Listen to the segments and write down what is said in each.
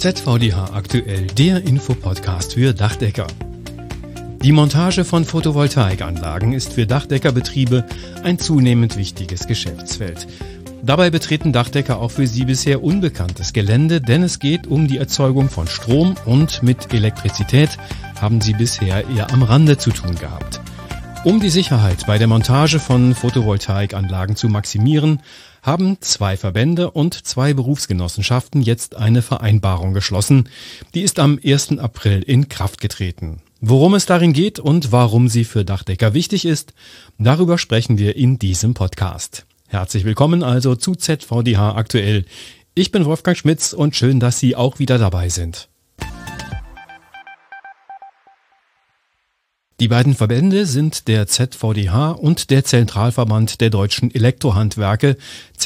ZVDH aktuell, der Infopodcast für Dachdecker. Die Montage von Photovoltaikanlagen ist für Dachdeckerbetriebe ein zunehmend wichtiges Geschäftsfeld. Dabei betreten Dachdecker auch für sie bisher unbekanntes Gelände, denn es geht um die Erzeugung von Strom und mit Elektrizität haben sie bisher eher am Rande zu tun gehabt. Um die Sicherheit bei der Montage von Photovoltaikanlagen zu maximieren, haben 2 Verbände und 2 Berufsgenossenschaften jetzt eine Vereinbarung geschlossen. Die ist am 1. April in Kraft getreten. Worum es darin geht und warum sie für Dachdecker wichtig ist, darüber sprechen wir in diesem Podcast. Herzlich willkommen also zu ZVDH aktuell. Ich bin Wolfgang Schmitz und schön, dass Sie auch wieder dabei sind. Die beiden Verbände sind der ZVDH und der Zentralverband der deutschen Elektrohandwerke,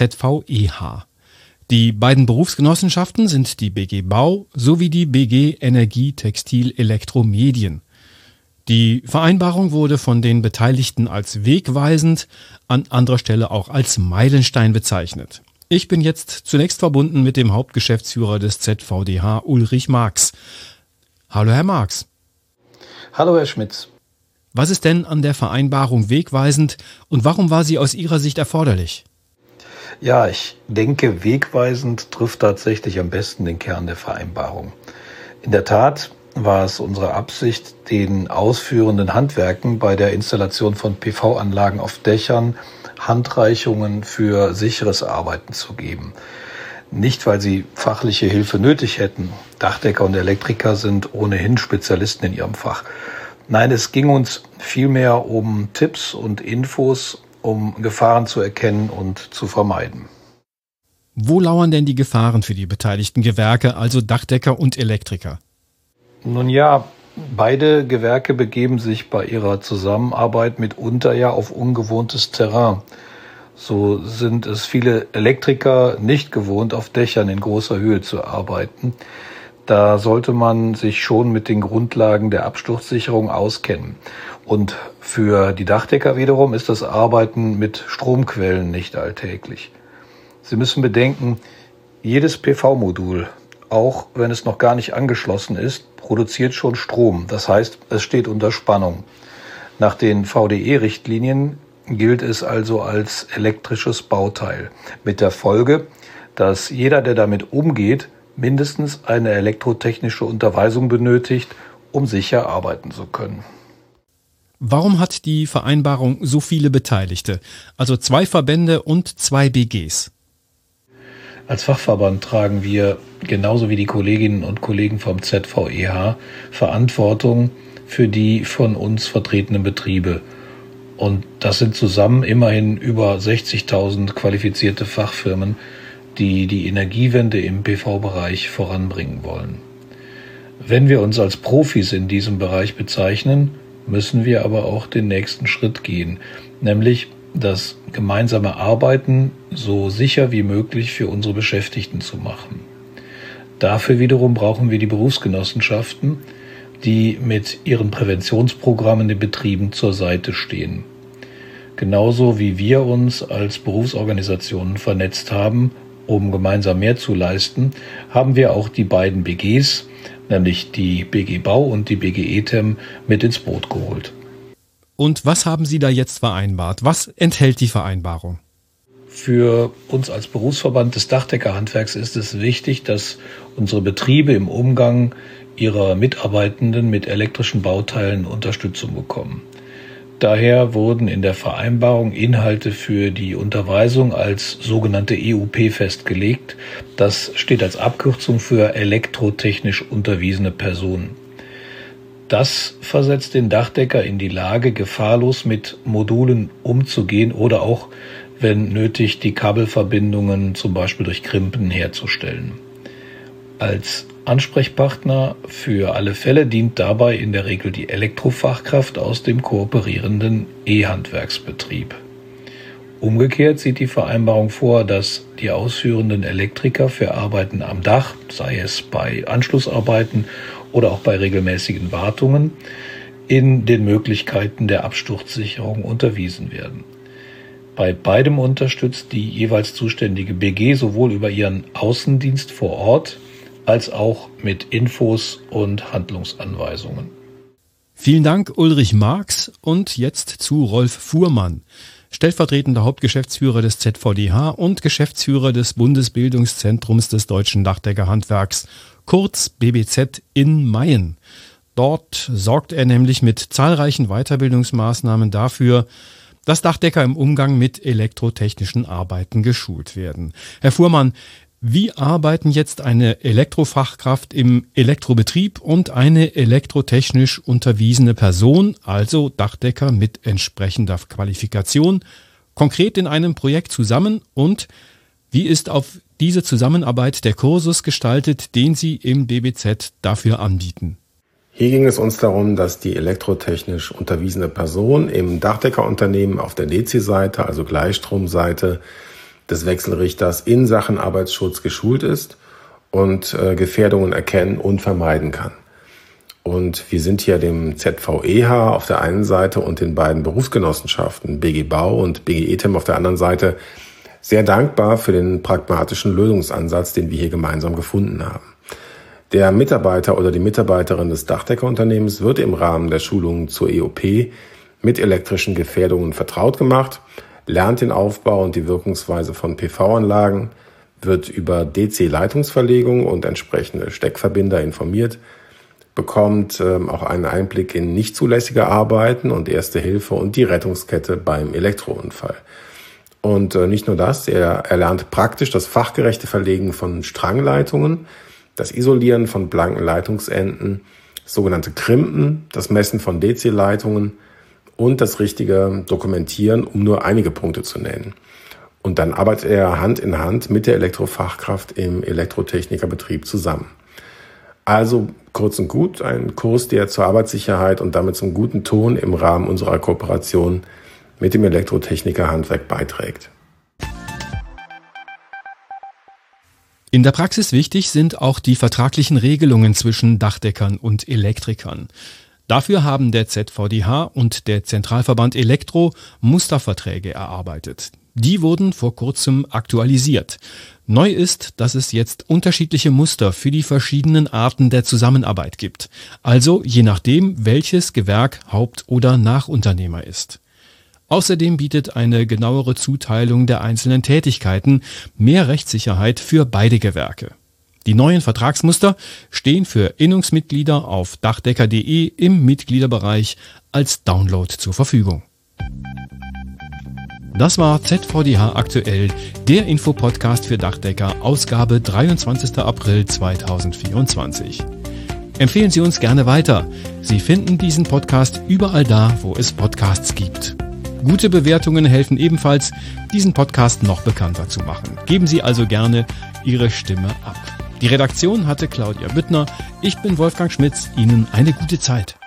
ZVEH. Die beiden Berufsgenossenschaften sind die BG Bau sowie die BG Energie Textil Elektromedien. Die Vereinbarung wurde von den Beteiligten als wegweisend, an anderer Stelle auch als Meilenstein bezeichnet. Ich bin jetzt zunächst verbunden mit dem Hauptgeschäftsführer des ZVDH, Ulrich Marx. Hallo Herr Marx. Hallo Herr Schmitz. Was ist denn an der Vereinbarung wegweisend und warum war sie aus Ihrer Sicht erforderlich? Ja, ich denke, wegweisend trifft tatsächlich am besten den Kern der Vereinbarung. In der Tat war es unsere Absicht, den ausführenden Handwerken bei der Installation von PV-Anlagen auf Dächern Handreichungen für sicheres Arbeiten zu geben. Nicht, weil sie fachliche Hilfe nötig hätten. Dachdecker und Elektriker sind ohnehin Spezialisten in ihrem Fach. Nein, es ging uns vielmehr um Tipps und Infos, um Gefahren zu erkennen und zu vermeiden. Wo lauern denn die Gefahren für die beteiligten Gewerke, also Dachdecker und Elektriker? Nun ja, beide Gewerke begeben sich bei ihrer Zusammenarbeit mitunter ja auf ungewohntes Terrain. So sind es viele Elektriker nicht gewohnt, auf Dächern in großer Höhe zu arbeiten. Da sollte man sich schon mit den Grundlagen der Absturzsicherung auskennen. Und für die Dachdecker wiederum ist das Arbeiten mit Stromquellen nicht alltäglich. Sie müssen bedenken, jedes PV-Modul, auch wenn es noch gar nicht angeschlossen ist, produziert schon Strom. Das heißt, es steht unter Spannung. Nach den VDE-Richtlinien gilt es also als elektrisches Bauteil. Mit der Folge, dass jeder, der damit umgeht, mindestens eine elektrotechnische Unterweisung benötigt, um sicher arbeiten zu können. Warum hat die Vereinbarung so viele Beteiligte, also 2 Verbände und 2 BGs? Als Fachverband tragen wir, genauso wie die Kolleginnen und Kollegen vom ZVEH, Verantwortung für die von uns vertretenen Betriebe. Und das sind zusammen immerhin über 60.000 qualifizierte Fachfirmen, die die Energiewende im PV-Bereich voranbringen wollen. Wenn wir uns als Profis in diesem Bereich bezeichnen, müssen wir aber auch den nächsten Schritt gehen, nämlich das gemeinsame Arbeiten so sicher wie möglich für unsere Beschäftigten zu machen. Dafür wiederum brauchen wir die Berufsgenossenschaften, die mit ihren Präventionsprogrammen den Betrieben zur Seite stehen. Genauso wie wir uns als Berufsorganisationen vernetzt haben, um gemeinsam mehr zu leisten, haben wir auch die beiden BGs, nämlich die BG Bau und die BG ETEM, mit ins Boot geholt. Und was haben Sie da jetzt vereinbart? Was enthält die Vereinbarung? Für uns als Berufsverband des Dachdeckerhandwerks ist es wichtig, dass unsere Betriebe im Umgang ihrer Mitarbeitenden mit elektrischen Bauteilen Unterstützung bekommen. Daher wurden in der Vereinbarung Inhalte für die Unterweisung als sogenannte EUP festgelegt. Das steht als Abkürzung für elektrotechnisch unterwiesene Personen. Das versetzt den Dachdecker in die Lage, gefahrlos mit Modulen umzugehen oder auch, wenn nötig, die Kabelverbindungen zum Beispiel durch Krimpen herzustellen. Als Ansprechpartner für alle Fälle dient dabei in der Regel die Elektrofachkraft aus dem kooperierenden E-Handwerksbetrieb. Umgekehrt sieht die Vereinbarung vor, dass die ausführenden Elektriker für Arbeiten am Dach, sei es bei Anschlussarbeiten oder auch bei regelmäßigen Wartungen, in den Möglichkeiten der Absturzsicherung unterwiesen werden. Bei beidem unterstützt die jeweils zuständige BG sowohl über ihren Außendienst vor Ort als auch mit Infos und Handlungsanweisungen. Vielen Dank, Ulrich Marx. Und jetzt zu Rolf Fuhrmann, stellvertretender Hauptgeschäftsführer des ZVDH und Geschäftsführer des Bundesbildungszentrums des Deutschen Dachdeckerhandwerks, kurz BBZ in Mayen. Dort sorgt er nämlich mit zahlreichen Weiterbildungsmaßnahmen dafür, dass Dachdecker im Umgang mit elektrotechnischen Arbeiten geschult werden. Herr Fuhrmann, wie arbeiten jetzt eine Elektrofachkraft im Elektrobetrieb und eine elektrotechnisch unterwiesene Person, also Dachdecker mit entsprechender Qualifikation, konkret in einem Projekt zusammen, und wie ist auf diese Zusammenarbeit der Kursus gestaltet, den Sie im BBZ dafür anbieten? Hier ging es uns darum, dass die elektrotechnisch unterwiesene Person im Dachdeckerunternehmen auf der DC-Seite, also Gleichstromseite des Wechselrichters, in Sachen Arbeitsschutz geschult ist und Gefährdungen erkennen und vermeiden kann. Und wir sind hier dem ZVEH auf der einen Seite und den beiden Berufsgenossenschaften BG Bau und BG ETEM auf der anderen Seite sehr dankbar für den pragmatischen Lösungsansatz, den wir hier gemeinsam gefunden haben. Der Mitarbeiter oder die Mitarbeiterin des Dachdeckerunternehmens wird im Rahmen der Schulungen zur EOP mit elektrischen Gefährdungen vertraut gemacht, lernt den Aufbau und die Wirkungsweise von PV-Anlagen, wird über DC-Leitungsverlegung und entsprechende Steckverbinder informiert, bekommt auch einen Einblick in nicht zulässige Arbeiten und Erste Hilfe und die Rettungskette beim Elektrounfall. Und nicht nur das, er lernt praktisch das fachgerechte Verlegen von Strangleitungen, das Isolieren von blanken Leitungsenden, das sogenannte Krimpen, das Messen von DC-Leitungen und das richtige Dokumentieren, um nur einige Punkte zu nennen. Und dann arbeitet er Hand in Hand mit der Elektrofachkraft im Elektrotechnikerbetrieb zusammen. Also kurz und gut, ein Kurs, der zur Arbeitssicherheit und damit zum guten Ton im Rahmen unserer Kooperation mit dem Elektrotechnikerhandwerk beiträgt. In der Praxis wichtig sind auch die vertraglichen Regelungen zwischen Dachdeckern und Elektrikern. Dafür haben der ZVDH und der Zentralverband Elektro Musterverträge erarbeitet. Die wurden vor kurzem aktualisiert. Neu ist, dass es jetzt unterschiedliche Muster für die verschiedenen Arten der Zusammenarbeit gibt. Also je nachdem, welches Gewerk Haupt- oder Nachunternehmer ist. Außerdem bietet eine genauere Zuteilung der einzelnen Tätigkeiten mehr Rechtssicherheit für beide Gewerke. Die neuen Vertragsmuster stehen für Innungsmitglieder auf dachdecker.de im Mitgliederbereich als Download zur Verfügung. Das war ZVDH aktuell, der Infopodcast für Dachdecker, Ausgabe 23. April 2024. Empfehlen Sie uns gerne weiter. Sie finden diesen Podcast überall da, wo es Podcasts gibt. Gute Bewertungen helfen ebenfalls, diesen Podcast noch bekannter zu machen. Geben Sie also gerne Ihre Stimme ab. Die Redaktion hatte Claudia Büttner. Ich bin Wolfgang Schmitz. Ihnen eine gute Zeit.